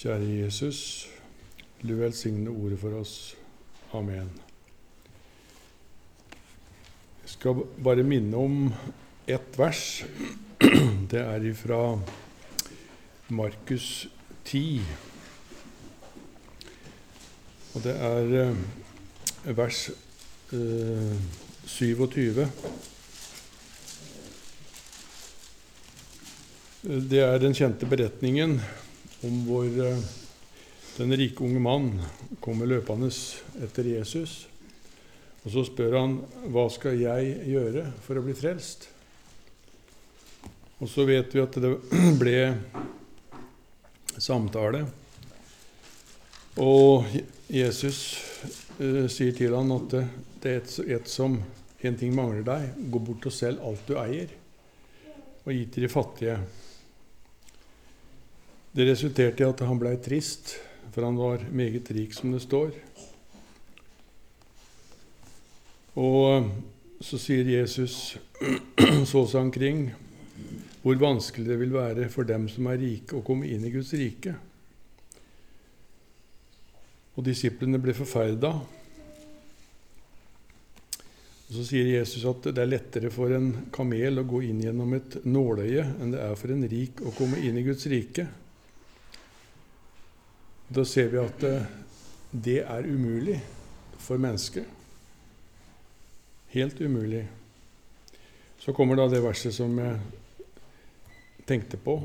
Kjære Jesus, du velsigne ordet for oss. Amen. Jeg skal bare minne om ett vers. Det er fra Markus 10. Og det er vers 27. Det er den kjente beretningen om hvor den rike unge mann kommer løpende etter Jesus, og så spør han, hva skal jeg gjøre for å bli frelst? Og så vet vi at det ble samtale, og Jesus sier til han at det er en ting mangler deg, gå bort og selg alt du eier, og gi til de fattige. Det resulterte i at han ble trist, for han var meget rik, som det står. Og så sier Jesus, så seg omkring, hvor vanskelig det vil være for dem som er rike å komme inn i Guds rike. Og disiplene ble forferdet. Og så sier Jesus at det er lettere for en kamel å gå inn gjennom et nåløye enn det er for en rik å komme inn i Guds rike. Da ser vi at det er umulig for mennesket. Helt umulig. Så kommer da det verset som jeg tenkte på.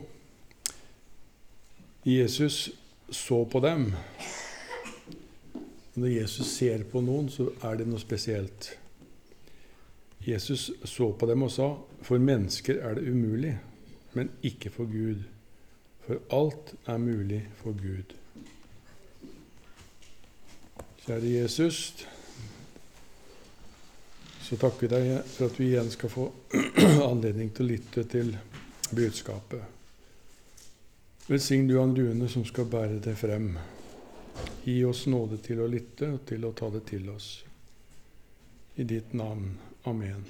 Jesus så på dem. Når Jesus ser på noen, så er det noe spesielt. Jesus så på dem og sa, for mennesker er det umulig, men ikke for Gud. For alt er mulig for Gud. Kjære Jesus, så takker jeg deg for at vi igjen skal få anledning til å lytte til budskapet. Velsign du han Rune som skal bære det frem. Gi oss nåde til å lytte og til å ta det til oss. I ditt navn. Amen.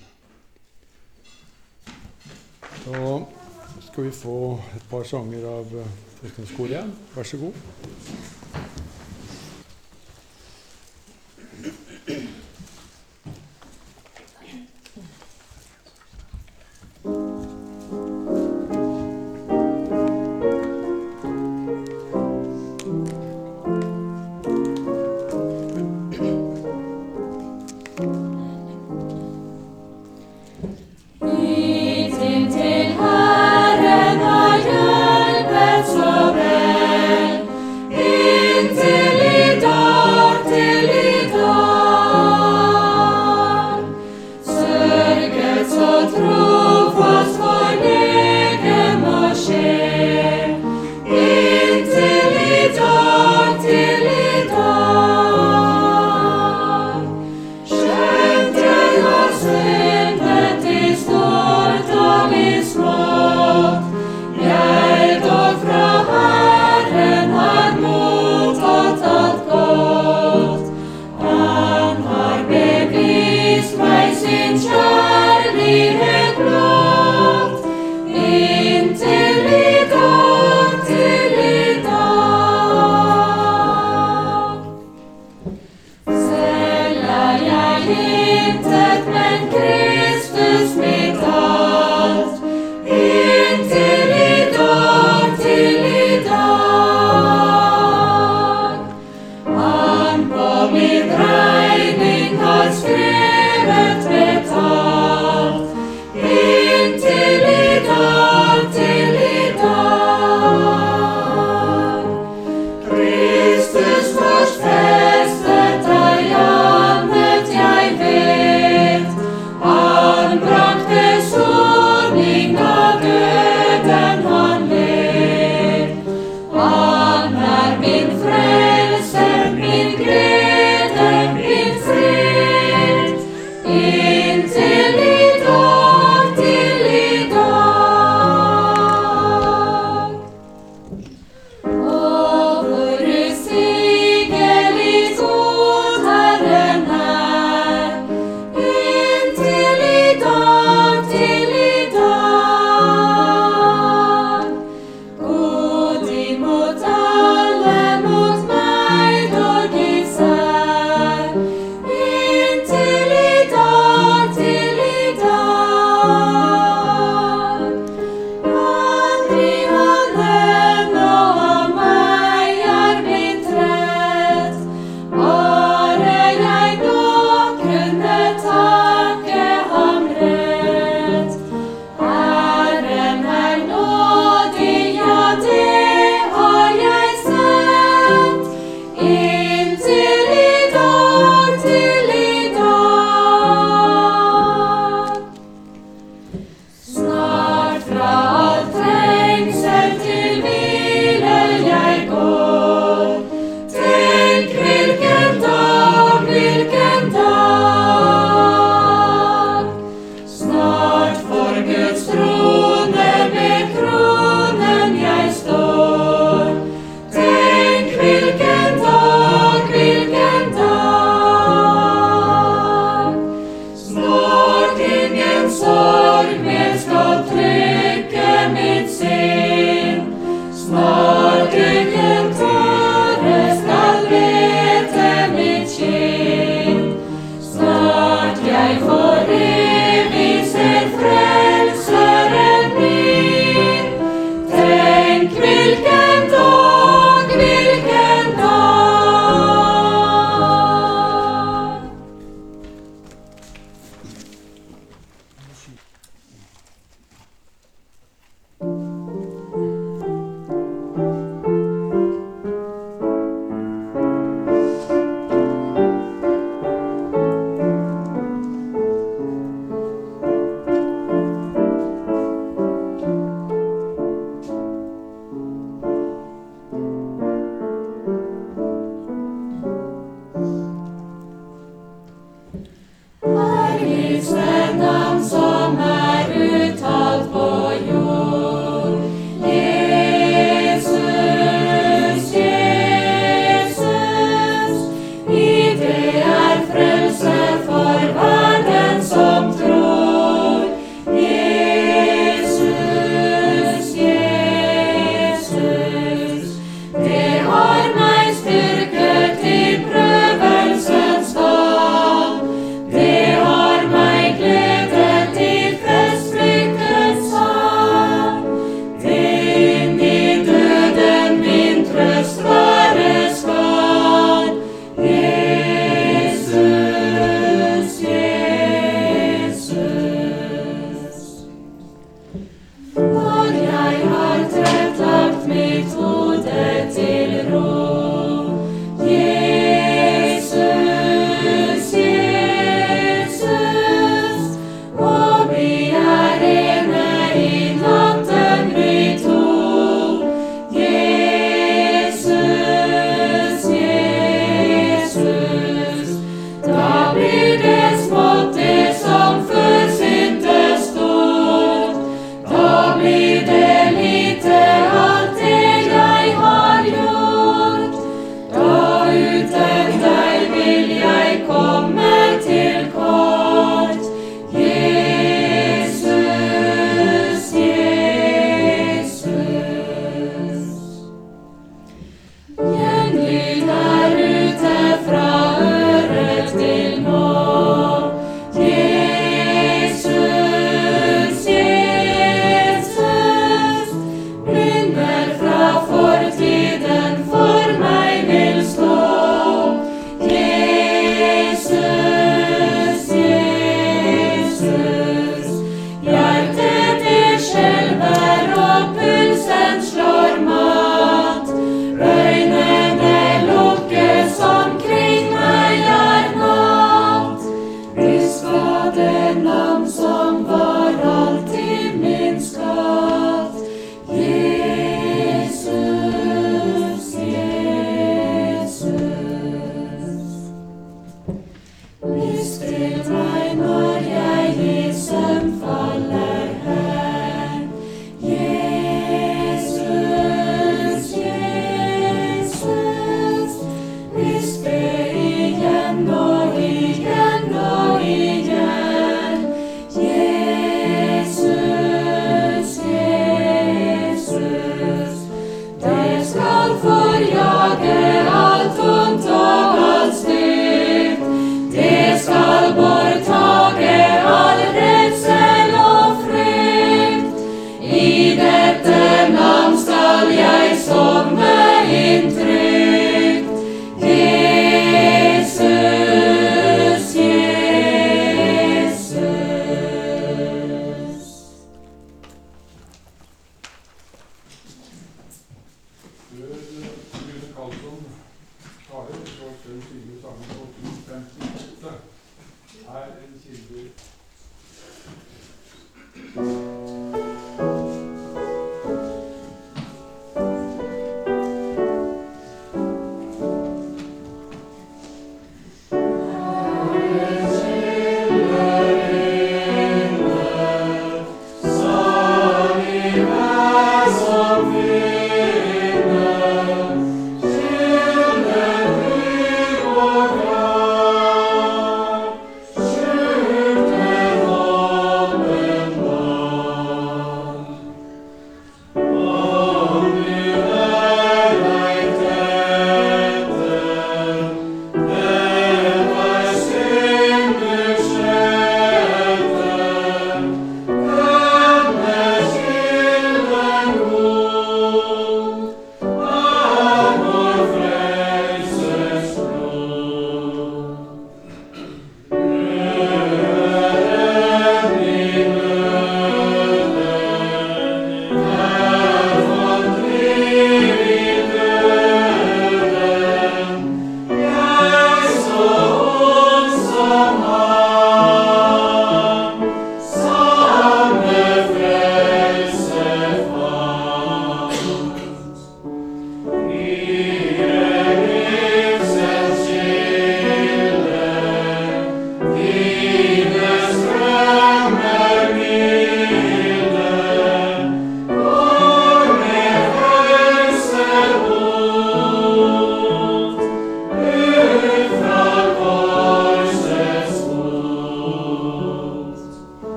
Da skal vi få et par sanger av Frelsesarmeen igjen. Vær så god. Herren har hjulpet så vel.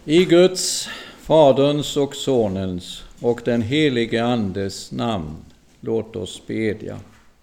I Guds, Faderns och Sonens och den helige Andes namn, låt oss bedja.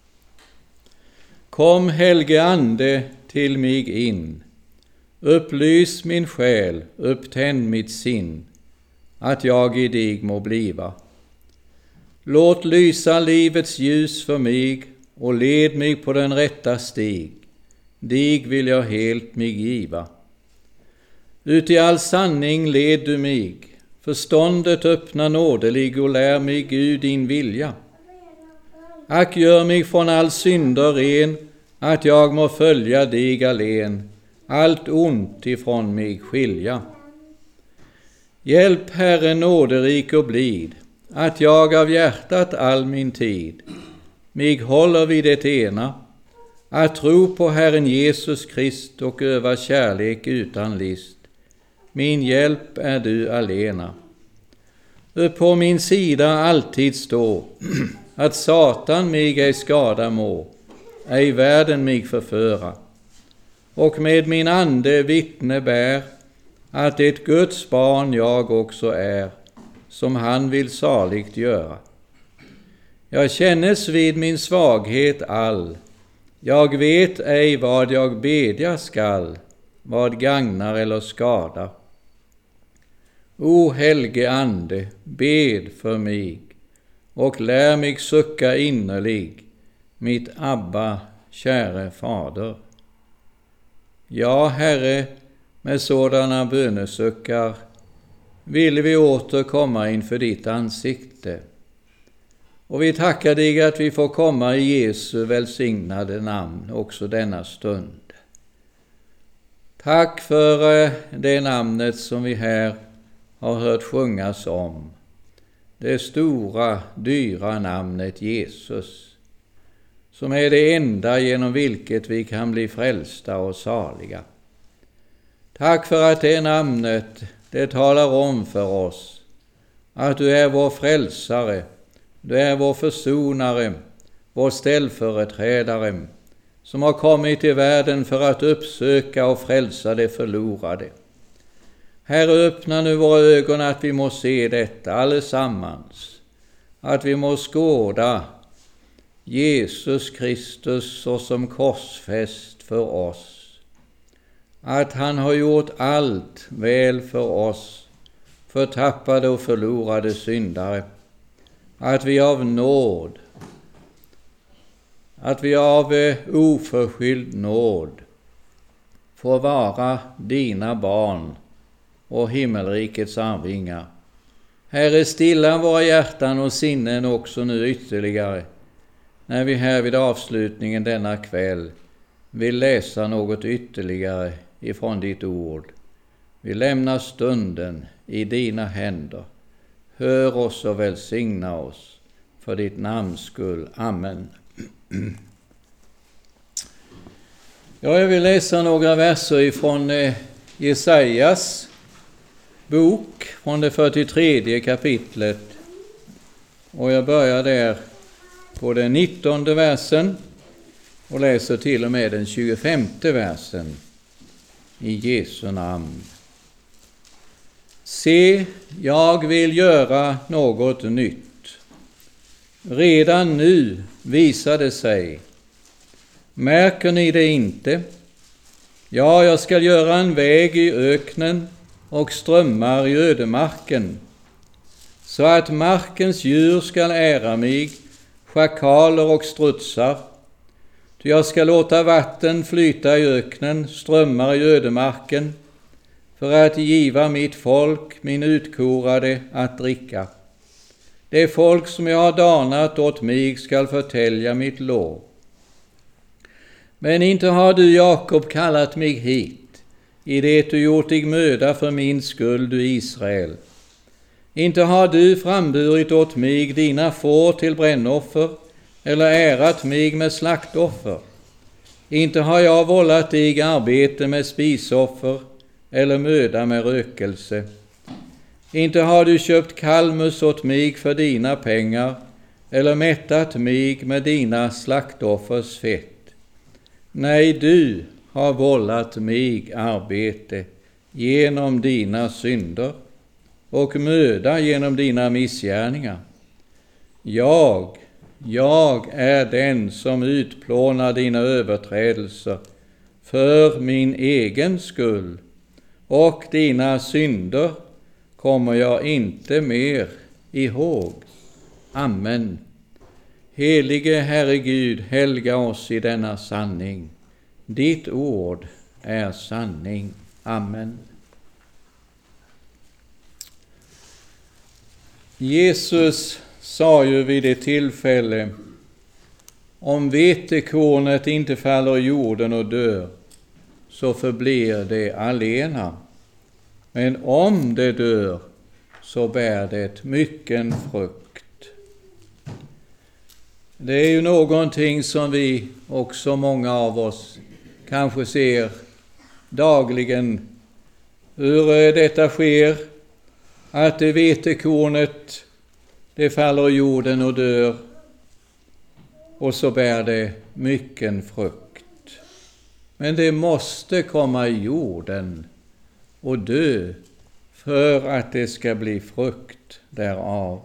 Kom, helige Ande, till mig in. Upplys min själ, upptänd mitt sinn, att jag i dig må bliva. Låt lysa livets ljus för mig och led mig på den rätta stig. Dig vill jag helt mig giva. Uti all sanning led du mig, förståndet öppna nådelig och lär mig Gud din vilja. Ack, gör mig från all synder ren, att jag må följa dig allen, allt ont ifrån mig skilja. Hjälp, Herre nåderik och blid, att jag av hjärtat all min tid mig håller vid det ena, att tro på Herren Jesus Krist och öva kärlek utan list. Min hjälp är du alena. På min sida alltid stå, att Satan mig ej skada må, ej världen mig förföra. Och med min ande vittne bär, att ett Guds barn jag också är, som han vill saligt göra. Jag kännes vid min svaghet all, jag vet ej vad jag bedja skall, vad gagnar eller skada. O helge Ande, bed för mig, och lär mig sucka innerlig, mitt Abba, käre Fader. Ja, Herre, med sådana bönesuckar vill vi återkomma inför ditt ansikte. Och vi tackar dig att vi får komma i Jesu välsignade namn också denna stund. Tack för det namnet som vi här har hört sjungas om. Det stora, dyra namnet Jesus, som är det enda genom vilket vi kan bli frälsta och saliga. Tack för att det namnet, det talar om för oss att du är vår frälsare, du är vår försonare, vår ställföreträdare, som har kommit till världen för att uppsöka och frälsa det förlorade. Herre, öppna nu våra ögon att vi må se detta allesammans, att vi må skåda Jesus Kristus såsom korsfäst för oss, att han har gjort allt väl för oss, förtappade och förlorade syndare, att vi av nåd, att vi av oförskylld nåd får vara dina barn och himmelrikets arvingar. Herre, stilla våra hjärtan och sinnen också nu ytterligare, när vi här vid avslutningen denna kväll vill läsa något ytterligare ifrån ditt ord. Vi lämnar stunden i dina händer. Hör oss och välsigna oss för ditt namns skull. Amen. Jag vill läsa några verser ifrån Jesajas bok från det 43 kapitlet. Och jag börjar där på den 19:e versen och läser till och med den 25:e versen i Jesu namn. Se, jag vill göra något nytt. Redan nu visar det sig. Märker ni det inte? Ja, jag ska göra en väg i öknen och strömmar i ödemarken, så att markens djur skall ära mig, schakaler och strutsar. Ty jag ska låta vatten flyta i öknen, strömmar i ödemarken, för att giva mitt folk, min utkorade, att dricka. Det folk som jag har danat åt mig skall förtälja mitt lov. Men inte har du, Jakob, kallat mig hit, i det du gjort dig möda för min skull, du Israel. Inte har du framburit åt mig dina får till brännoffer, eller ärat mig med slaktoffer. Inte har jag vållat dig arbete med spisoffer, eller möda med rökelse. Inte har du köpt kalmus åt mig för dina pengar, eller mättat mig med dina slaktoffers fett. Nej, du har vållat mig arbete, genom dina synder och möda genom dina missgärningar. Jag är den som utplånar dina överträdelser för min egen skull, och dina synder kommer jag inte mer ihåg. Amen. Helige Herre Gud, helga oss i denna sanning. Ditt ord är sanning. Amen. Jesus sa ju vid ett tillfälle: om vetekornet inte faller i jorden och dör, så förblir det alena. Men om det dör, så bär det mycken frukt. Det är ju någonting som vi också, många av oss, kanske ser dagligen, hur detta sker, att det vetekornet, det faller i jorden och dör, och så bär det mycken frukt. Men det måste komma i jorden och dö för att det ska bli frukt därav.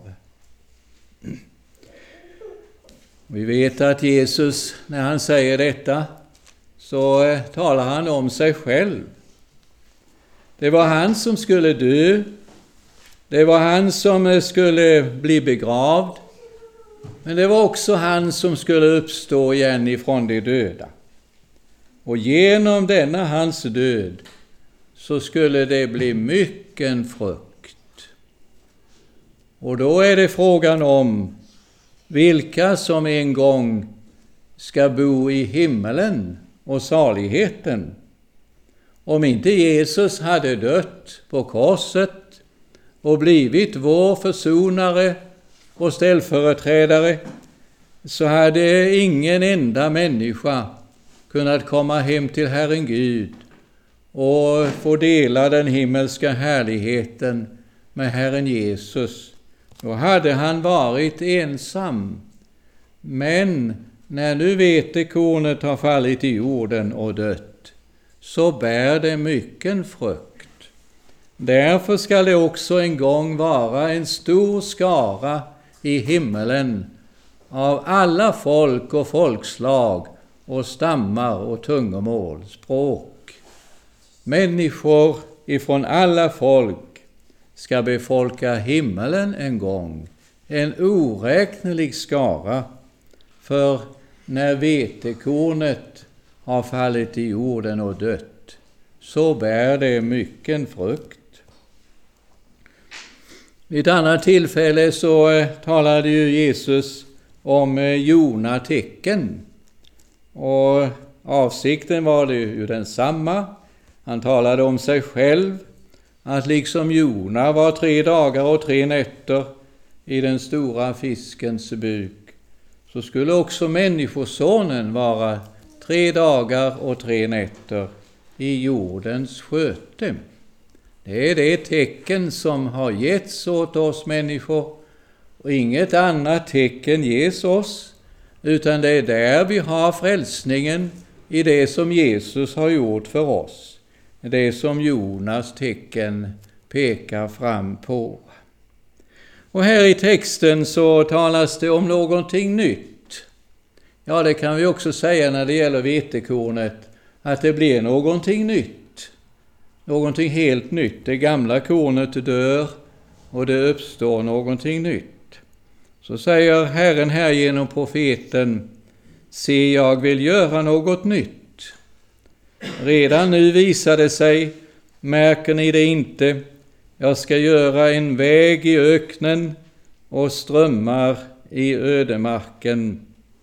Vi vet att Jesus, när han säger detta, så talar han om sig själv. Det var han som skulle dö. Det var han som skulle bli begravd. Men det var också han som skulle uppstå igen ifrån de döda. Och genom denna hans död så skulle det bli mycken frukt. Och då är det frågan om vilka som en gång ska bo i himmelen och saligheten. Om inte Jesus hade dött på korset och blivit vår försonare och ställföreträdare, så hade ingen enda människa kunnat komma hem till Herren Gud och få dela den himmelska härligheten med Herren Jesus. Då hade han varit ensam. Men när nu vetekornet har fallit i jorden och dött, så bär det mycken frukt. Därför ska det också en gång vara en stor skara i himmelen av alla folk och folkslag och stammar och tungomål, språk. Människor ifrån alla folk ska befolka himmelen en gång, en oräknelig skara. För när vetekornet har fallit i jorden och dött, så bär det mycken frukt. Vid ett annat tillfälle så talade ju Jesus om Jona-tecken. Och avsikten var det ju densamma. Han talade om sig själv, att liksom Jona var 3 dagar och 3 nätter i den stora fiskens buk, så skulle också människosonen vara 3 dagar och 3 nätter i jordens sköte. Det är det tecken som har getts åt oss människor, och inget annat tecken ges oss, utan det är där vi har frälsningen, i det som Jesus har gjort för oss. Det som Jonas tecken pekar fram på. Och här i texten så talas det om någonting nytt. Ja, det kan vi också säga när det gäller vetekornet, att det blir någonting nytt. Någonting helt nytt. Det gamla kornet dör och det uppstår någonting nytt. Så säger Herren här genom profeten: se, jag vill göra något nytt. Redan nu visar det sig, märker ni det inte? Jag ska göra en väg i öknen och strömmar i ödemarken.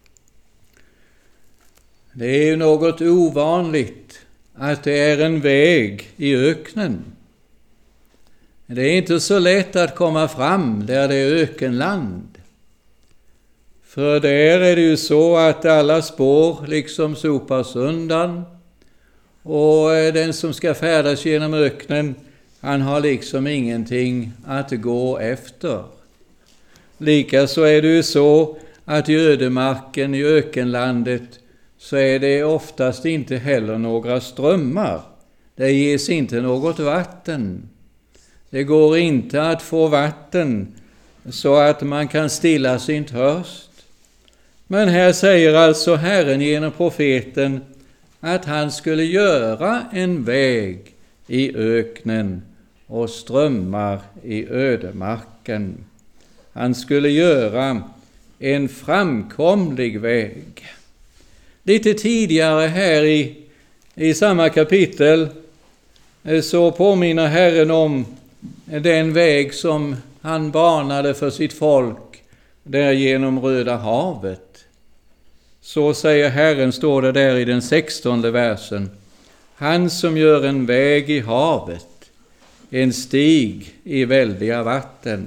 Det är ju något ovanligt att det är en väg i öknen. Det är inte så lätt att komma fram där det är ökenland. För där är det ju så att alla spår liksom sopas undan. Och den som ska färdas genom öknen, han har liksom ingenting att gå efter. Likaså är det ju så att i ödemarken, i ökenlandet, så är det oftast inte heller några strömmar. Det ges inte något vatten. Det går inte att få vatten så att man kan stilla sin törst. Men här säger alltså Herren genom profeten att han skulle göra en väg i öknen och strömmar i ödemarken. Han skulle göra en framkomlig väg. Lite tidigare här i samma kapitel så påminner Herren om den väg som han banade för sitt folk där genom Röda havet. Så säger Herren, står det där i den 16:e versen. Han som gör en väg i havet, en stig i väldiga vatten.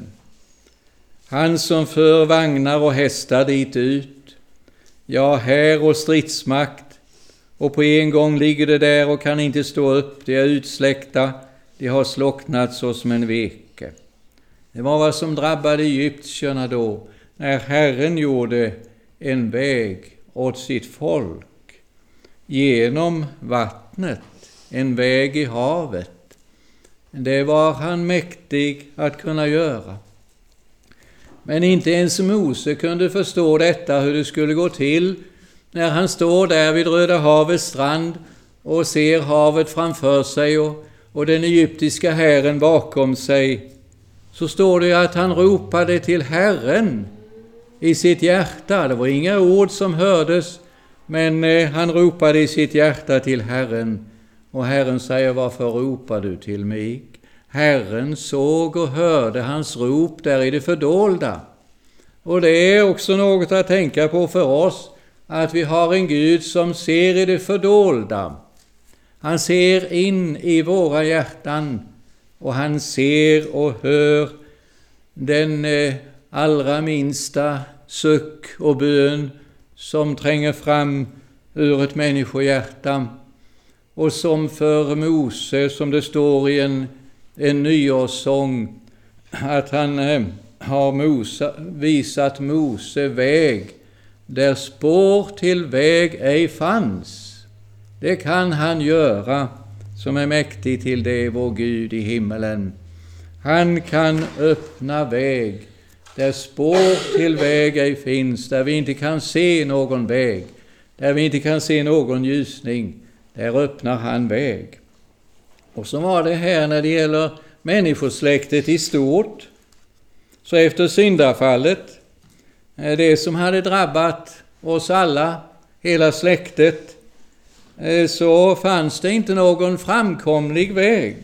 Han som för vagnar och hästar dit ut, ja, här och stridsmakt, och på en gång ligger det där och kan inte stå upp, de är utsläckta, de har slocknat så som en veke. Det var vad som drabbade egyptierna då, när Herren gjorde en väg åt sitt folk genom vattnet, en väg i havet. Det var han mäktig att kunna göra. Men inte ens Mose kunde förstå detta, hur det skulle gå till när han står där vid Röda havets strand och ser havet framför sig och den egyptiska hären bakom sig. Så står det att han ropade till Herren i sitt hjärta. Det var inga ord som hördes, men han ropade i sitt hjärta till Herren. Och Herren säger, varför ropar du till mig? Herren såg och hörde hans rop där i det fördolda. Och det är också något att tänka på för oss, att vi har en Gud som ser i det fördolda. Han ser in i våra hjärtan och han ser och hör den allra minsta suck och bön som tränger fram ur ett människohjärta. Och som för Mose, som det står i en nyårssång, att han har visat Mose väg där spår till väg ej fanns. Det kan han göra som är mäktig till det, vår Gud i himmelen. Han kan öppna väg där spår till väg ej finns, där vi inte kan se någon väg, där vi inte kan se någon ljusning. Där öppnar han väg. Och så var det här när det gäller människosläktet i stort. Så efter syndafallet, det som hade drabbat oss alla, hela släktet, så fanns det inte någon framkomlig väg.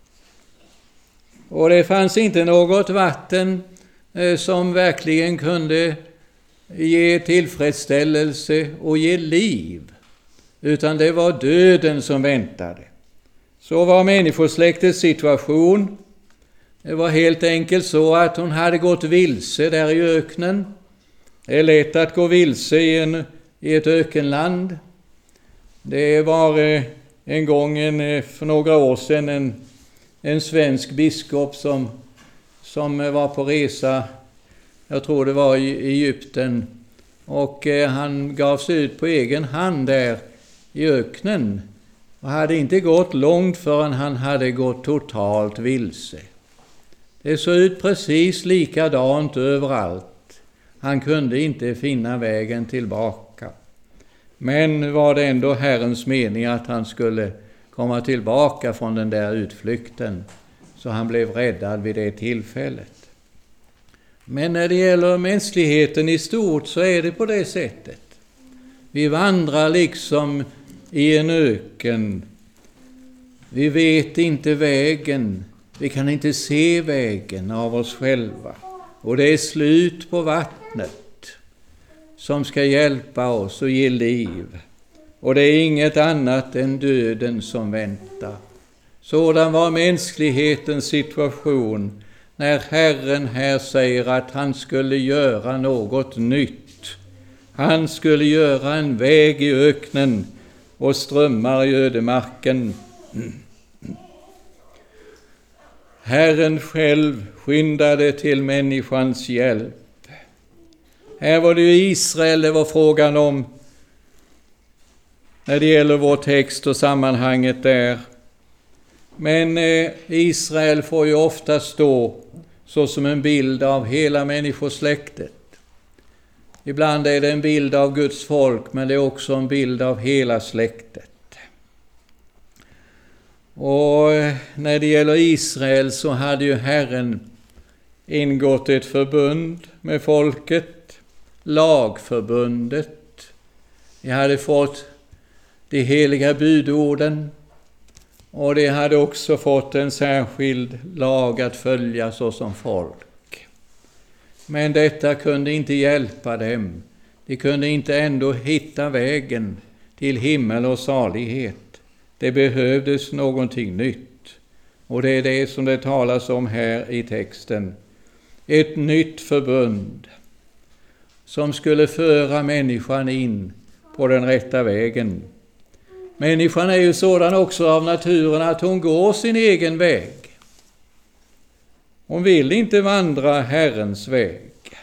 Och det fanns inte något vatten som verkligen kunde ge tillfredsställelse och ge liv. Utan det var döden som väntade. Så var människosläktets situation. Det var helt enkelt så att hon hade gått vilse där i öknen. Det är lätt att gå vilse i ett ökenland. Det var en gång för några år sedan en svensk biskop som var på resa, jag tror det var i Egypten, och han gav sig ut på egen hand där i öknen och hade inte gått långt förrän han hade gått totalt vilse. Det såg ut precis likadant överallt. Han kunde inte finna vägen tillbaka. Men var det ändå Herrens mening att han skulle komma tillbaka från den där utflykten, så han blev räddad vid det tillfället. Men när det gäller mänskligheten i stort så är det på det sättet. Vi vandrar liksom i en öken. Vi vet inte vägen. Vi kan inte se vägen av oss själva. Och det är slut på vattnet som ska hjälpa oss och ge liv. Och det är inget annat än döden som väntar. Sådan var mänsklighetens situation när Herren här säger att han skulle göra något nytt. Han skulle göra en väg i öknen och strömmar i ödemarken. Herren själv skyndade till människans hjälp. Här var det ju Israel det var frågan om när det gäller vår text och sammanhanget där. Men Israel får ju ofta stå så som en bild av hela människosläktet. Ibland är det en bild av Guds folk, men det är också en bild av hela släktet. Och när det gäller Israel så hade ju Herren ingått ett förbund med folket, lagförbundet. De hade fått de heliga budorden, och de hade också fått en särskild lag att följa såsom folk. Men detta kunde inte hjälpa dem. De kunde inte ändå hitta vägen till himmel och salighet. Det behövdes någonting nytt. Och det är det som det talas om här i texten. Ett nytt förbund som skulle föra människan in på den rätta vägen. Människan är ju sådan också av naturen att hon går sin egen väg. Hon vill inte vandra Herrens väg.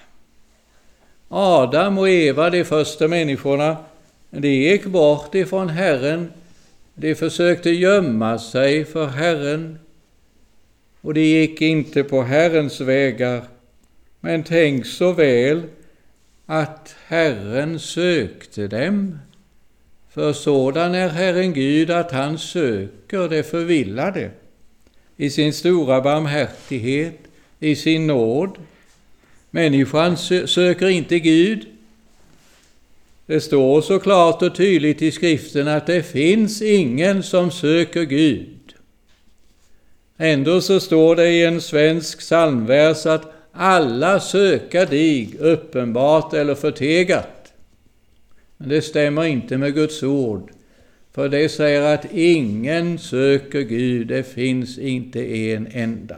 Adam och Eva, de första människorna, de gick bort ifrån Herren. De försökte gömma sig för Herren, och de gick inte på Herrens vägar. Men tänk så väl att Herren sökte dem. För sådan är Herren Gud, att han söker det förvillade i sin stora barmhärtighet, i sin nåd. Människan söker inte Gud. Det står så klart och tydligt i skriften att det finns ingen som söker Gud. Ändå så står det i en svensk psalmvers att alla söka dig, uppenbart eller förtegat. Men det stämmer inte med Guds ord. För det säger att ingen söker Gud, det finns inte en enda.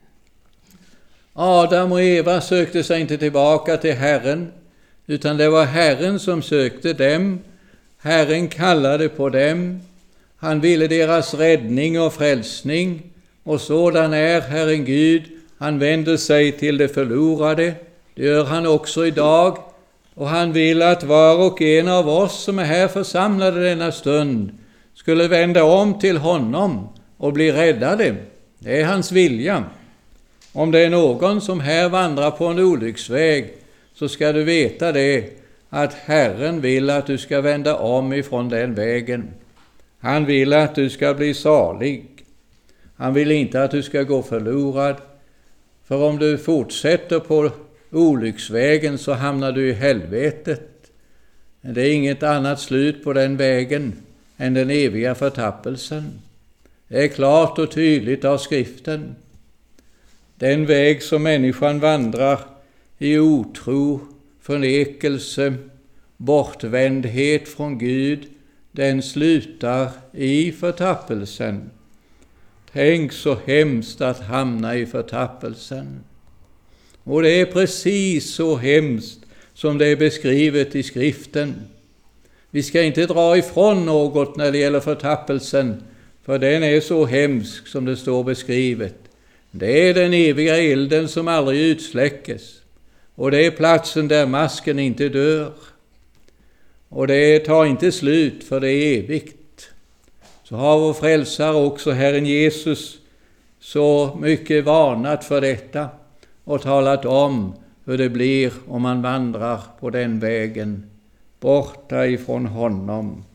Adam och Eva sökte sig inte tillbaka till Herren, utan det var Herren som sökte dem. Herren kallade på dem. Han ville deras räddning och frälsning. Och sådan är Herren Gud. Han vänder sig till det förlorade. Det gör han också idag. Och han vill att var och en av oss som är här församlade denna stund skulle vända om till honom och bli räddade. Det är hans vilja. Om det är någon som här vandrar på en olycksväg, så ska du veta det, att Herren vill att du ska vända om ifrån den vägen. Han vill att du ska bli salig. Han vill inte att du ska gå förlorad. För om du fortsätter på olycksvägen så hamnar du i helvetet. Det är inget annat slut på den vägen än den eviga förtappelsen. Det är klart och tydligt av skriften. Den väg som människan vandrar i otro, förnekelse, bortvändhet från Gud, den slutar i förtappelsen. Tänk så hemskt att hamna i förtappelsen. Och det är precis så hemskt som det är beskrivet i skriften. Vi ska inte dra ifrån något när det gäller förtappelsen, för den är så hemsk som det står beskrivet. Det är den eviga elden som aldrig utsläckes. Och det är platsen där masken inte dör. Och det tar inte slut, för det är evigt. Så har vår frälsare också, Herren Jesus, så mycket varnat för detta och talat om hur det blir om man vandrar på den vägen, borta ifrån honom.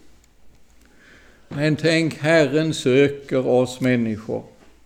Men tänk, Herren söker oss människor.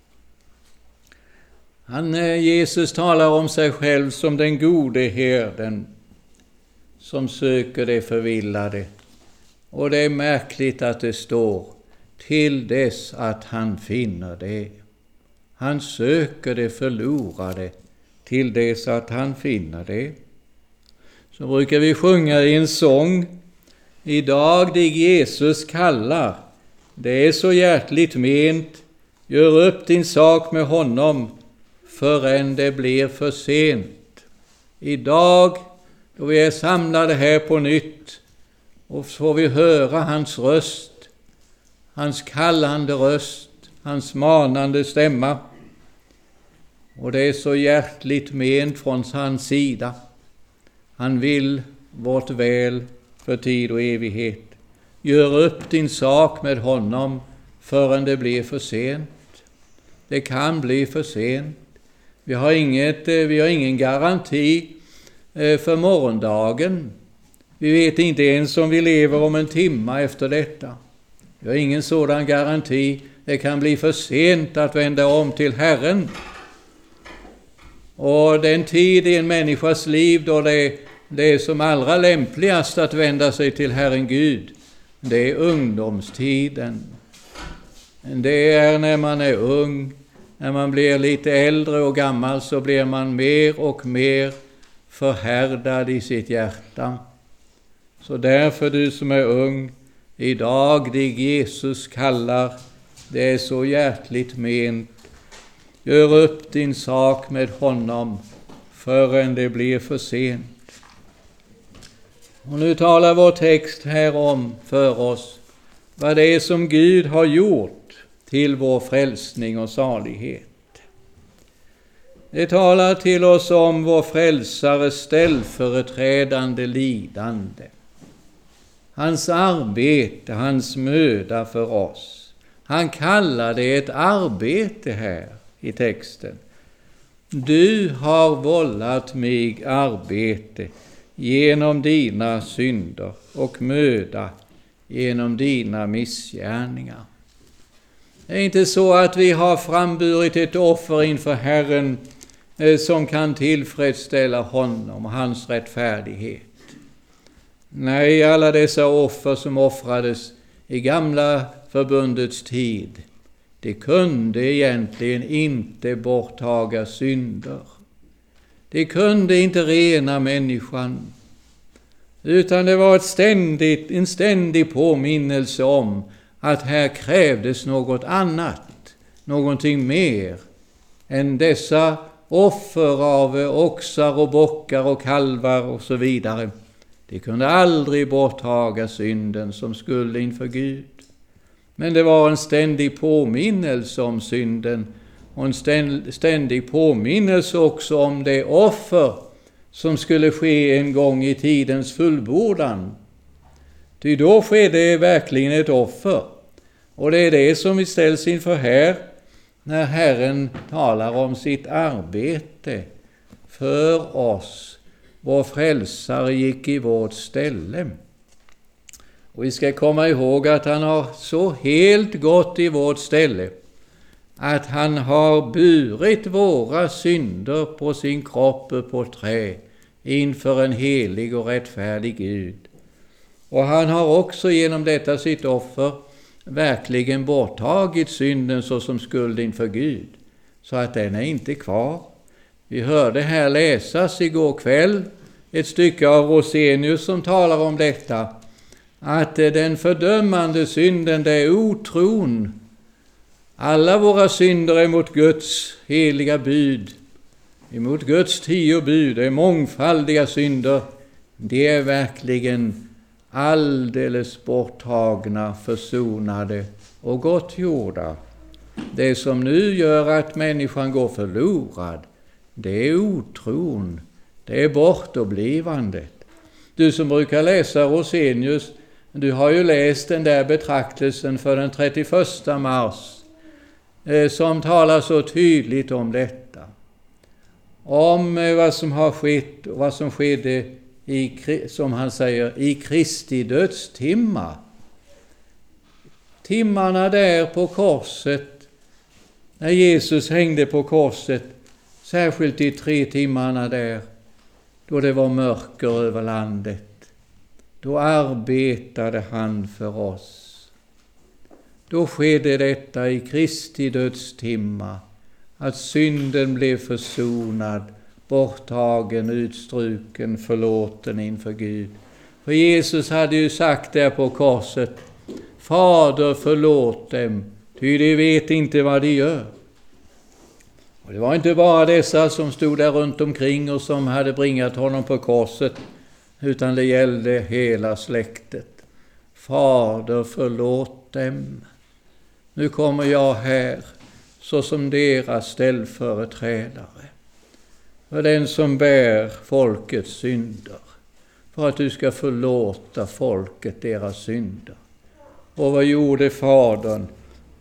Jesus talar om sig själv som den gode herden som söker det förvillade. Och det är märkligt att det står till dess att han finner det. Han söker det förlorade till dess att han finner det. Så brukar vi sjunga i en sång: idag dig Jesus kallar, det är så hjärtligt ment, gör upp din sak med honom förrän det blir för sent. Idag, då vi är samlade här på nytt, och får vi höra hans röst, hans kallande röst, hans manande stämma. Och det är så hjärtligt ment från hans sida. Han vill vårt väl för tid och evighet. Gör upp din sak med honom förrän det blir för sent. Det kan bli för sent. Vi har ingen garanti för morgondagen. Vi vet inte ens om vi lever om en timme efter detta. Vi har ingen sådan garanti. Det kan bli för sent att vända om till Herren. Och den tid i en människas liv då det är som allra lämpligast att vända sig till Herren Gud, det är ungdomstiden. Det är när man är ung. När man blir lite äldre och gammal så blir man mer och mer förhärdad i sitt hjärta. Så därför, du som är ung, idag dig Jesus kallar, det är så hjärtligt ment. Gör upp din sak med honom förrän det blir för sent. Och nu talar vår text här om för oss vad det är som Gud har gjort till vår frälsning och salighet. Det talar till oss om vår frälsares ställföreträdande lidande. Hans arbete, hans möda för oss. Han kallar det ett arbete här i texten. Du har vållat mig arbete genom dina synder och möda genom dina missgärningar. Det är inte så att vi har framburit ett offer inför Herren som kan tillfredsställa honom och hans rättfärdighet. Nej, alla dessa offer som offrades i gamla förbundets tid, det kunde egentligen inte borttaga synder. Det kunde inte rena människan, utan det var en ständig påminnelse om att här krävdes något annat, någonting mer än dessa offer av oxar och bockar och kalvar och så vidare. Det kunde aldrig borttaga synden som skuld inför Gud. Men det var en ständig påminnelse om synden och en ständig påminnelse också om det offer som skulle ske en gång i tidens fullbordan. Ty då skedde verkligen ett offer. Och det är det som vi ställs inför här när Herren talar om sitt arbete för oss. Vår frälsare gick i vårt ställe. Och vi ska komma ihåg att han har så helt gått i vårt ställe att han har burit våra synder på sin kropp på trä inför en helig och rättfärdig Gud. Och han har också genom detta sitt offer verkligen borttagit synden såsom skuld inför Gud, så att den är inte kvar. Vi hörde här läsas igår kväll ett stycke av Rosenius som talar om detta, att den fördömande synden, det är otron. Alla våra synder är mot Guds heliga bud, emot Guds 10 bud, det är mångfaldiga synder. Det är verkligen alldeles borttagna, försonade och gottgjorda. Det som nu gör att människan går förlorad, det är otron, det är bortoblivandet. Du som brukar läsa Rosenius, du har ju läst den där betraktelsen för den 31 mars som talar så tydligt om detta. Om vad som har skett och vad som skedde som han säger, i Kristi dödstimma. Timmarna där på korset, när Jesus hängde på korset, särskilt de 3 timmarna där, då det var mörker över landet. Då arbetade han för oss. Då skedde detta i Kristi dödstimma, att synden blev försonad, borttagen, utstruken, förlåten inför Gud. För Jesus hade ju sagt där på korset: Fader, förlåt dem, ty de vet inte vad de gör. Och det var inte bara dessa som stod där runt omkring och som hade bringat honom på korset, utan det gällde hela släktet. Fader, förlåt dem. Nu kommer jag här såsom deras ställföreträdare, för den som bär folkets synder, för att du ska förlåta folket deras synder. Och vad gjorde Fadern?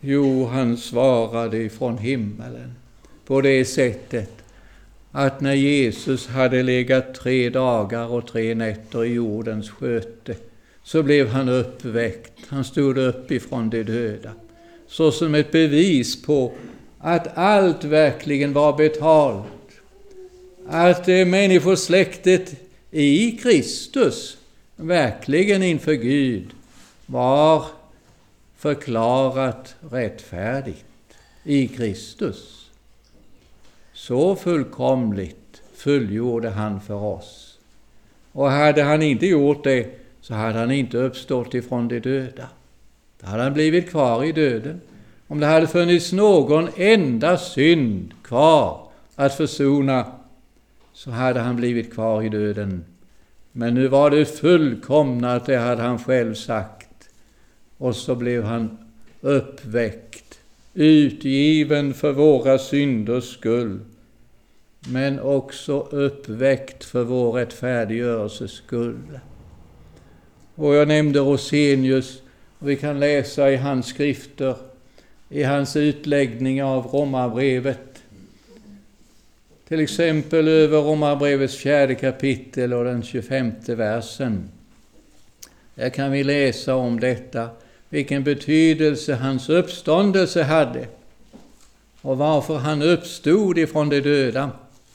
Jo, han svarade ifrån himmelen på det sättet att när Jesus hade legat 3 dagar och 3 nätter i jordens sköte, så blev han uppväckt. Han stod upp ifrån de döda. Så som ett bevis på att allt verkligen var betalt. Att människosläktet i Kristus verkligen inför Gud var förklarat rättfärdigt i Kristus. Så fullkomligt fullgjorde han för oss. Och hade han inte gjort det, så hade han inte uppstått ifrån de döda. Då hade han blivit kvar i döden. Om det hade funnits någon enda synd kvar att försona, så hade han blivit kvar i döden. Men nu var det fullkomna, att det hade han själv sagt. Och så blev han uppväckt, utgiven för våra synders skull, men också uppväckt för vår rättfärdiggörelses skull. Och jag nämnde Rosenius, och vi kan läsa i hans skrifter, i hans utläggning av Romarbrevet, till exempel över Romarbrevets 4 kapitel och den 25:e versen. Där kan vi läsa om detta, vilken betydelse hans uppståndelse hade och varför han uppstod ifrån de döda.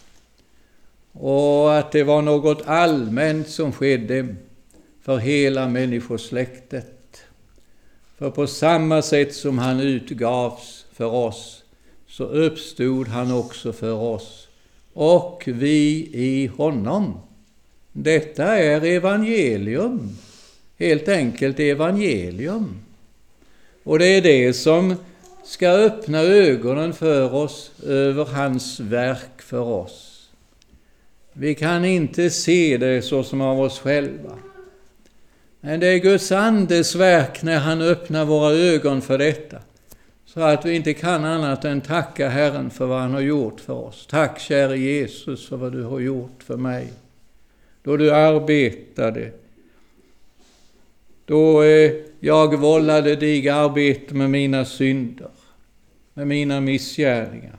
Och att det var något allmänt som skedde för hela människosläktet. För på samma sätt som han utgavs för oss, så uppstod han också för oss. Och vi i honom. Detta är evangelium. Helt enkelt evangelium. Och det är det som ska öppna ögonen för oss över hans verk för oss. Vi kan inte se det så som av oss själva. Men det är Guds andes verk när han öppnar våra ögon för detta. Så att vi inte kan annat än tacka Herren för vad han har gjort för oss. Tack käre Jesus för vad du har gjort för mig. Då du arbetade. Då jag vållade dig arbete med mina synder. Med mina missgärningar.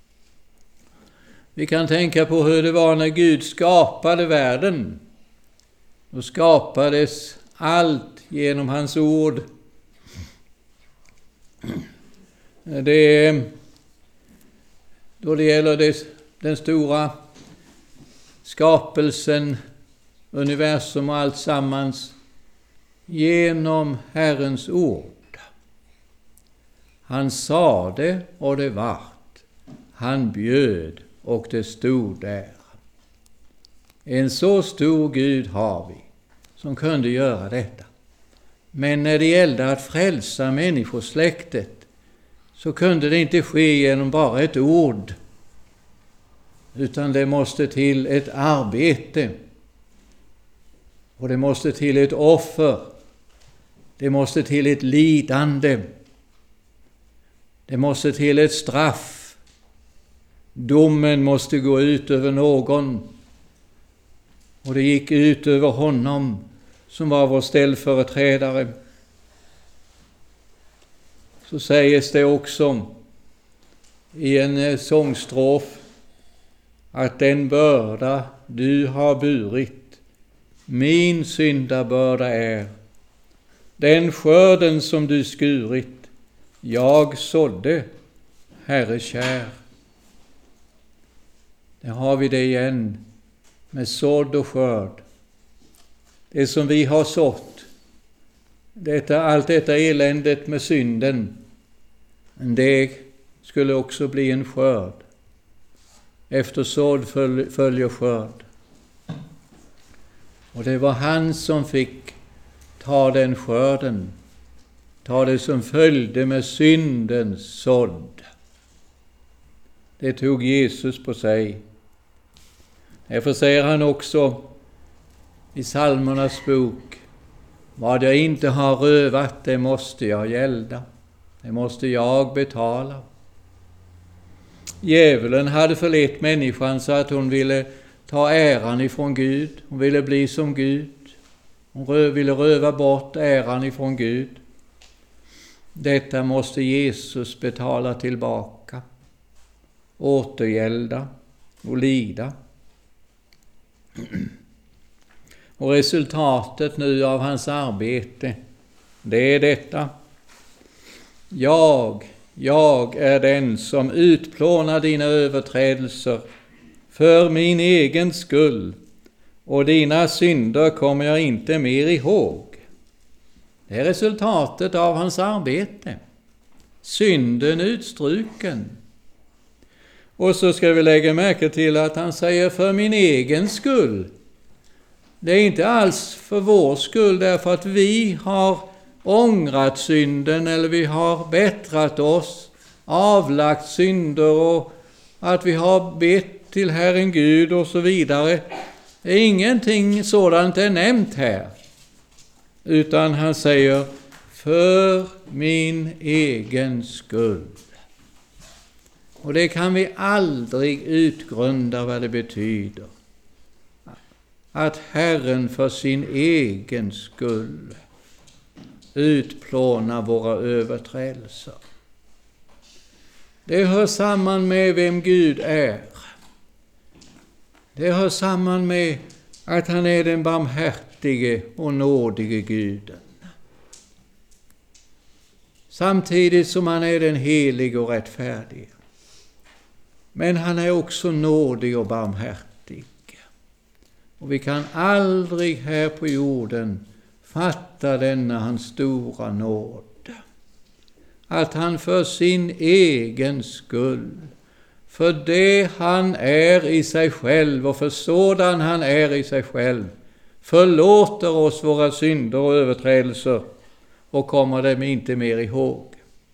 Vi kan tänka på hur det var när Gud skapade världen. Då skapades allt genom hans ord. Då det gäller den stora skapelsen, universum och allt sammans, genom Herrens ord. Han sa det och det vart. Han bjöd och det stod där. En så stor Gud har vi som kunde göra detta. Men när det gällde att frälsa människosläktet, så kunde det inte ske genom bara ett ord, utan det måste till ett arbete. Och det måste till ett offer. Det måste till ett lidande. Det måste till ett straff. Domen måste gå ut över någon. Och det gick ut över honom som var vår ställföreträdare. Så sägs det också i en sångstrof att den börda du har burit, min syndabörda är. Den skörden som du skurit, jag sådde, Herre kär. Där har vi det igen med sådd och skörd. Det som vi har sått, allt detta eländet med synden, det skulle också bli en skörd. Efter sådd följer skörd. Och det var han som fick ta den skörden, ta det som följde med syndens sådd. Det tog Jesus på sig. Därför säger han också i Psalmernas bok: vad jag inte har rövat, det måste jag gälda. Det måste jag betala. Djävulen hade förlett människan så att hon ville ta äran ifrån Gud. Hon ville bli som Gud. Hon ville röva bort äran ifrån Gud. Detta måste Jesus betala tillbaka, återgälda och lida. Och resultatet nu av hans arbete, det är detta. Jag är den som utplånar dina överträdelser för min egen skull, och dina synder kommer jag inte mer ihåg. Det är resultatet av hans arbete. Synden utstruken. Och så ska vi lägga märke till att han säger för min egen skull. Det är inte alls för vår skull, därför att vi har ångrat synden eller vi har bättrat oss, avlagt synder och att vi har bett till Herren Gud och så vidare. Ingenting sådant är nämnt här. Utan han säger för min egen skull. Och det kan vi aldrig utgrunda vad det betyder. Att Herren för sin egen skull utplånar våra överträdelser. Det hör samman med vem Gud är. Det hör samman med att han är den barmhärtige och nådige Guden. Samtidigt som han är den helige och rättfärdige. Men han är också nådig och barmhärtig. Och vi kan aldrig här på jorden fatta denna hans stora nåd. Att han för sin egen skull, för det han är i sig själv och för sådan han är i sig själv, förlåter oss våra synder och överträdelser och kommer dem inte mer ihåg.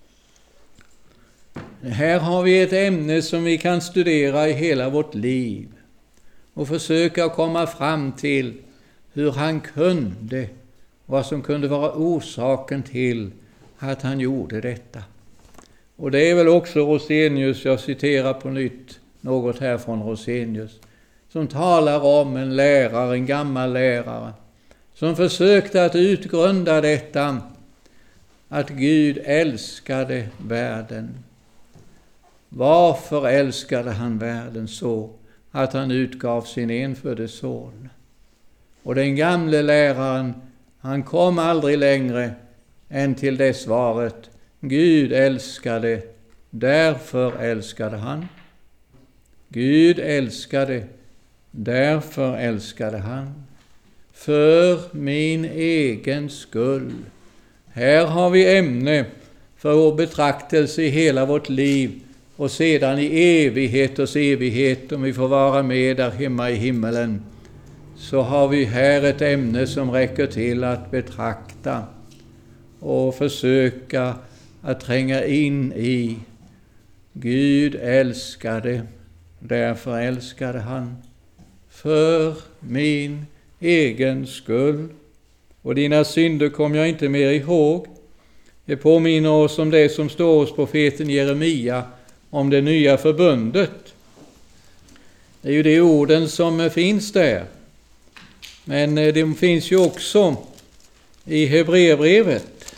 Här har vi ett ämne som vi kan studera i hela vårt liv och försöka komma fram till hur han kunde, vad som kunde vara orsaken till att han gjorde detta. Och det är väl också Rosenius, jag citerar på nytt något här från Rosenius, som talar om en lärare, en gammal lärare, som försökte att utgrunda detta, att Gud älskade världen. Varför älskade han världen så att han utgav sin enfödde son? Och den gamle läraren, han kom aldrig längre än till det svaret: Gud älskade, därför älskade han. Gud älskade, därför älskade han. För min egen skull. Här har vi ämne för vår betraktelse i hela vårt liv och sedan i evigheters evighet, om vi får vara med där hemma i himmelen, så har vi här ett ämne som räcker till att betrakta och försöka att tränga in i. Gud älskade, därför älskade han. För min egen skull. Och dina synder kom jag inte mer ihåg. Det påminner oss om det som står hos profeten Jeremia om det nya förbundet. Det är ju de orden som finns där. Men de finns ju också i Hebreerbrevet.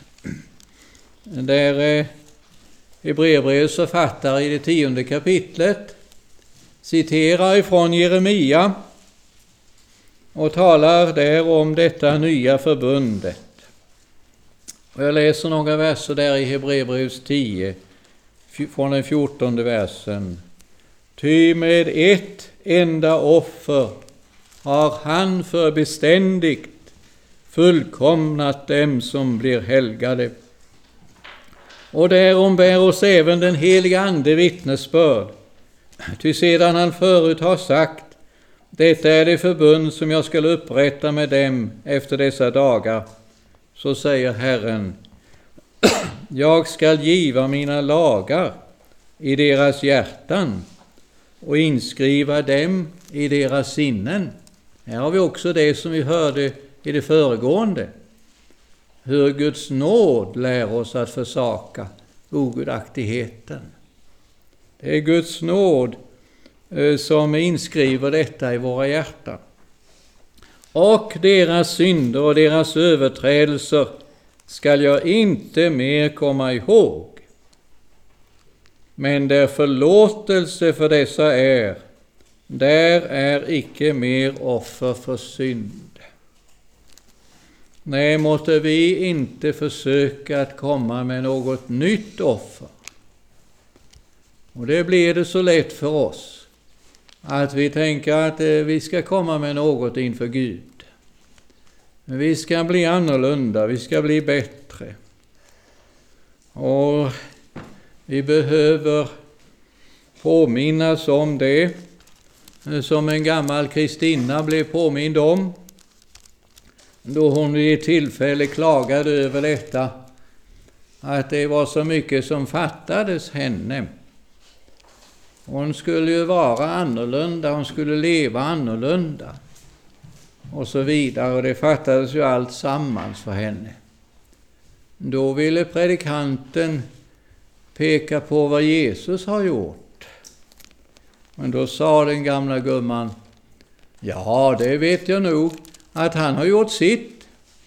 Där Hebreerbrevets författare i det 10:e kapitlet citerar ifrån Jeremia och talar där om detta nya förbundet. Och jag läser några verser där i Hebreerbrevets 10 från den 14:e versen. Ty med ett enda offer har han för beständigt fullkomnat dem som blir helgade. Och därom bär oss även den heliga ande vittnesbörd. Ty sedan han förut har sagt: detta är det förbund som jag skall upprätta med dem efter dessa dagar, så säger Herren: jag skall giva mina lagar i deras hjärtan och inskriva dem i deras sinnen. Här har vi också det som vi hörde i det föregående. Hur Guds nåd lär oss att försaka ogudaktigheten. Det är Guds nåd som inskriver detta i våra hjärtan. Och deras synder och deras överträdelser skall jag inte mer komma ihåg. Men där förlåtelse för dessa är, där är icke mer offer för synd. Nej, måtte vi inte försöka att komma med något nytt offer. Och det blir det så lätt för oss att vi tänker att vi ska komma med något inför Gud. Vi ska bli annorlunda, vi ska bli bättre. Och vi behöver påminnas om det som en gammal Kristina blev påmind om, då hon vid ett tillfälle klagade över detta, att det var så mycket som fattades henne. Hon skulle ju vara annorlunda, hon skulle leva annorlunda och så vidare, och det fattades ju allt sammans för henne. Då ville predikanten peka på vad Jesus har gjort. Men då sa den gamla gumman, ja, det vet jag nog, att han har gjort sitt.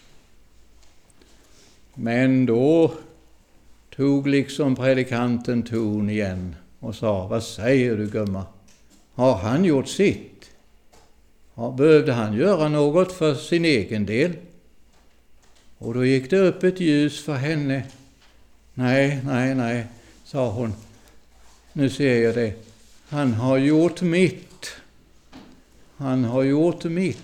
Men då tog liksom predikanten ton igen och sa, vad säger du, gumma? Har han gjort sitt? Behövde han göra något för sin egen del? Och då gick det upp ett ljus för henne. Nej, sa hon. Nu ser jag det. Han har gjort mitt. Han har gjort mitt.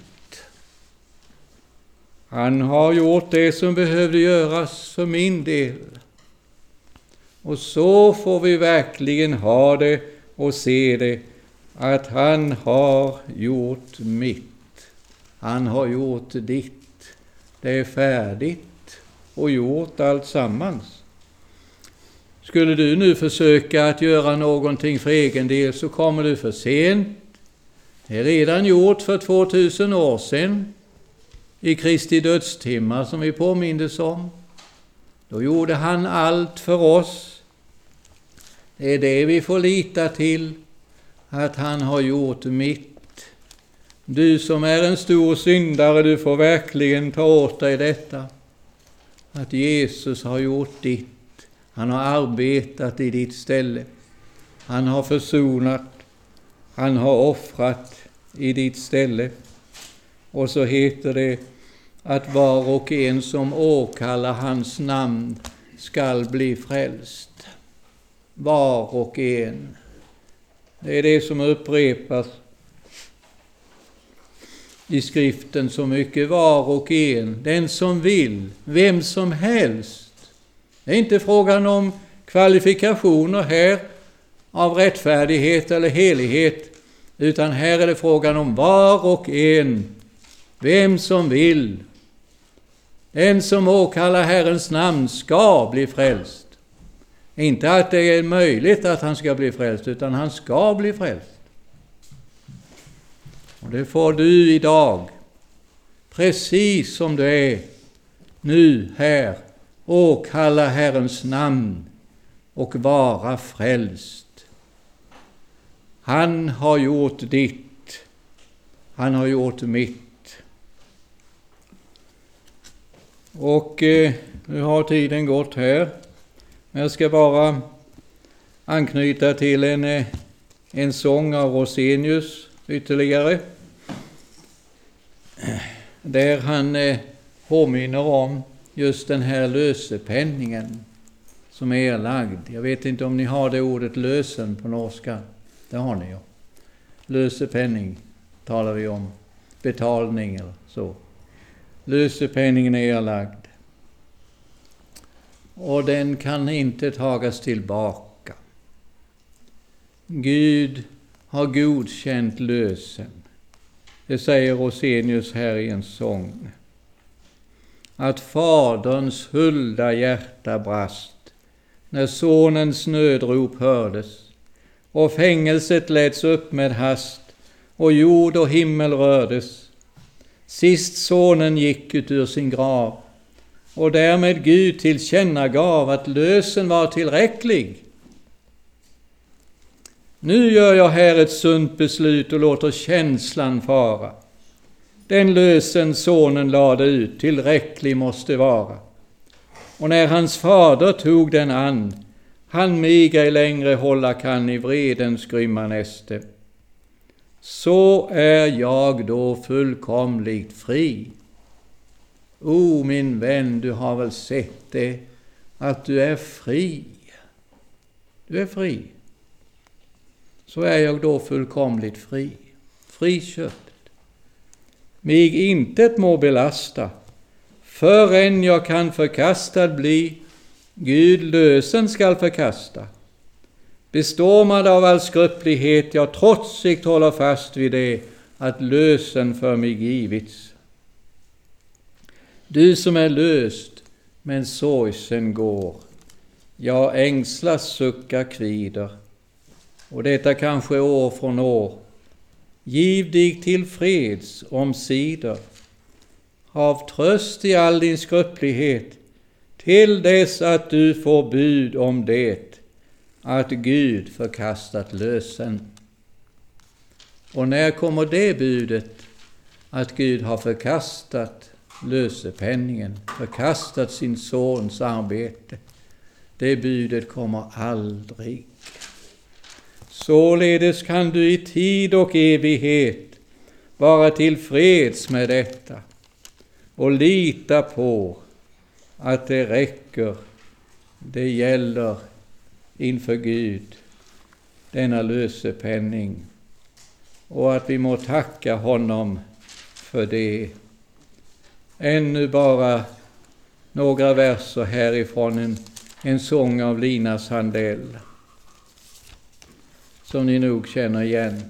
Han har gjort det som behövde göras för min del. Och så får vi verkligen ha det och se det, att han har gjort mitt. Han har gjort ditt. Det är färdigt och gjort allt sammans. Skulle du nu försöka att göra någonting för egen del, så kommer du för sent. Det är redan gjort för 2000 år sedan, i Kristi dödstimmar som vi påmindes om. Då gjorde han allt för oss. Det är det vi får lita till, att han har gjort mitt. Du som är en stor syndare, du får verkligen ta åt dig detta, att Jesus har gjort ditt. Han har arbetat i ditt ställe. Han har försonat. Han har offrat i ditt ställe. Och så heter det att var och en som åkallar hans namn skall bli frälst. Var och en. Det är det som upprepas i skriften så mycket. Var och en. Den som vill. Vem som helst. Det är inte frågan om kvalifikationer här av rättfärdighet eller helighet, utan här är det frågan om var och en, vem som vill. Den som åkallar Herrens namn ska bli frälst. Inte att det är möjligt att han ska bli frälst, utan han ska bli frälst. Och det får du idag, precis som du är nu här. Åkalla Herrens namn och vara frälst. Han har gjort ditt. Han har gjort mitt. Och nu har tiden gått här. Men jag ska bara anknyta till en sång av Rosenius ytterligare. Där han påminner om just den här lösepenningen som är erlagd. Jag vet inte om ni har det ordet lösen på norska. Det har ni ju. Lösepenning talar vi om. Betalning eller så. Lösepenningen är erlagd. Och den kan inte tagas tillbaka. Gud har godkänt lösen. Det säger Rosenius här i en sång. Att faderns hulda hjärta brast när sonens nödrop hördes, och fängelset leds upp med hast, och jord och himmel rördes. Sist sonen gick ut ur sin grav, och därmed Gud tillkännagav att lösen var tillräcklig. Nu gör jag här ett sunt beslut och låter känslan fara. Den lösen sonen lade ut tillräcklig måste vara. och när hans fader tog den an, han mig ej längre hålla kan i vredens grymma näste. Så är jag då fullkomligt fri. O min vän, du har väl sett det, att du är fri. Du är fri. Så är jag då fullkomligt fri. Friköpt. Mig intet må belasta, förrän jag kan förkastad bli, Gud lösen skall förkasta. Bestormad av all skröplighet, jag trotsigt håller fast vid det, att lösen för mig givits. Du som är löst, men sorgsen går, jag ängslas suckar kvider, och detta kanske år från år. Giv dig till freds omsider, hav tröst i all din skröplighet, till dess att du får bud om det, att Gud förkastat lösen. Och när kommer det budet, att Gud har förkastat lösepenningen, förkastat sin sons arbete? Det budet kommer aldrig. Således kan du i tid och evighet vara tillfreds med detta och lita på att det räcker, det gäller inför Gud, denna lösepenning, och att vi må tacka honom för det. Ännu bara några verser härifrån en sång av Lina Sandell, som ni nog känner igen.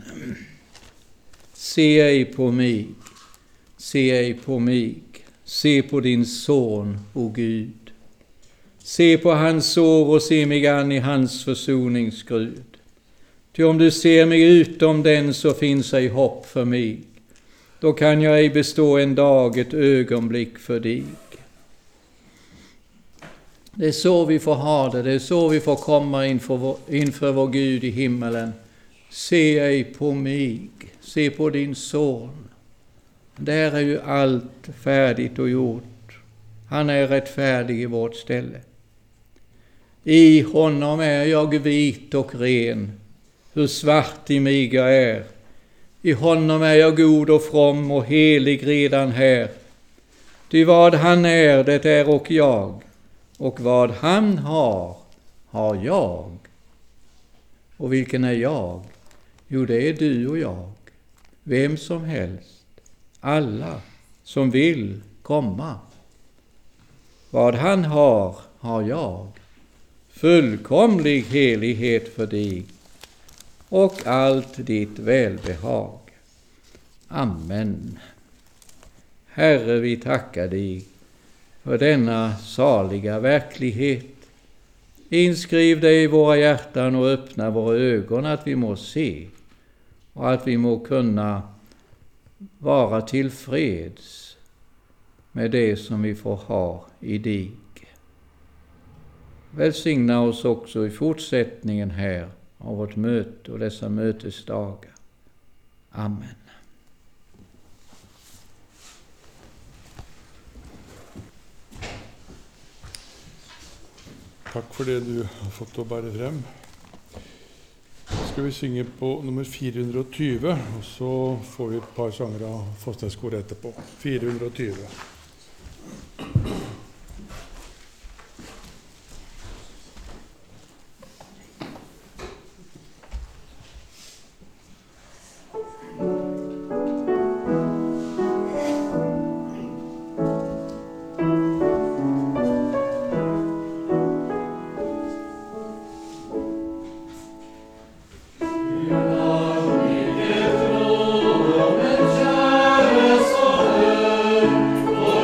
Se ej på mig, se ej på mig, se på din son, o Gud. Se på hans sår och se mig an i hans försoningsskrud. Ty om du ser mig utom den, så finns ej hopp för mig. Då kan jag ej bestå en dag, ett ögonblick för dig. Det är så vi får ha det. Det är så vi får komma inför vår Gud i himmelen. Se ej på mig, se på din son. Där är ju allt färdigt och gjort. Han är rättfärdig i vårt ställe. I honom är jag vit och ren, hur svart i mig jag är. I honom är jag god och from och helig redan här. Ty vad han är, det är och jag. Och vad han har jag. Och vilken är jag? Jo, det är du och jag. Vem som helst. Alla som vill komma. Vad han har jag. Fullkomlig helighet för dig. Och allt ditt välbehag. Amen. Herre, vi tackar dig för denna saliga verklighet. Inskriv dig i våra hjärtan och öppna våra ögon, att vi må se och att vi må kunna vara tillfreds med det som vi får ha i dig. Välsigna oss också i fortsättningen här av vårt möte och dessa mötesdagar. Amen. Tack för det du har fått att bära frem. Nu ska vi synge på nummer 420, och så får vi ett par sånger av Fosterskor etterpå. 420. Oh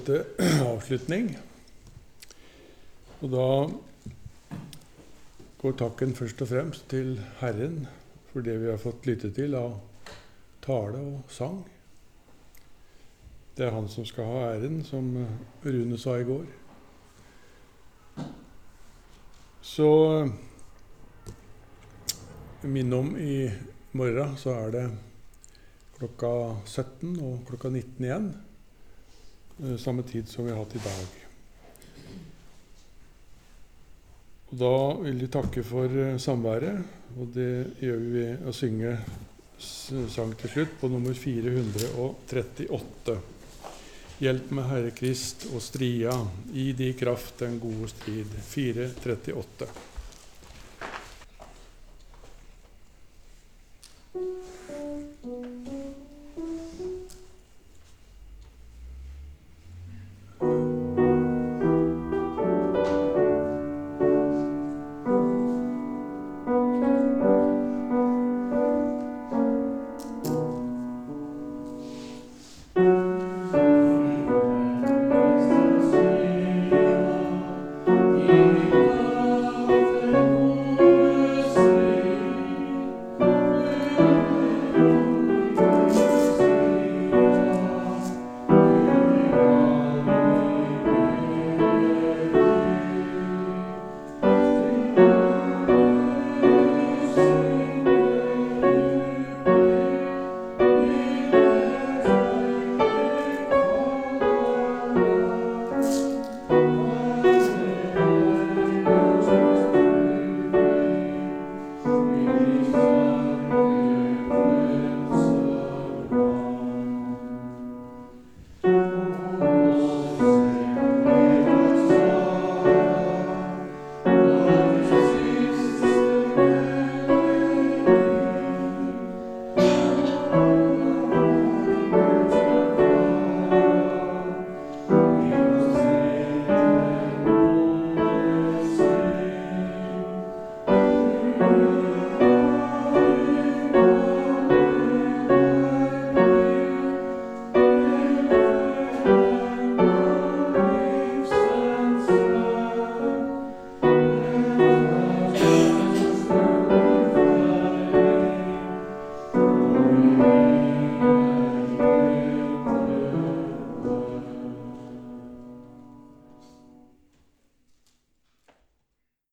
til avslutning. Og da går takken først og fremst til Herren for det vi har fått lytte til av tale og sang. Det er han som skal ha æren, som Rune sa i går. Så minne om i morgen så er det klokka 17 og klokka 19 igjen. Samme tid som vi har hatt i dag. Og da vil vi takke for samværet, og det gjør vi ved å synge sang til slutt på nummer 438. Hjelp meg, Herre Krist, og stria, i de kraft den gode strid. 438.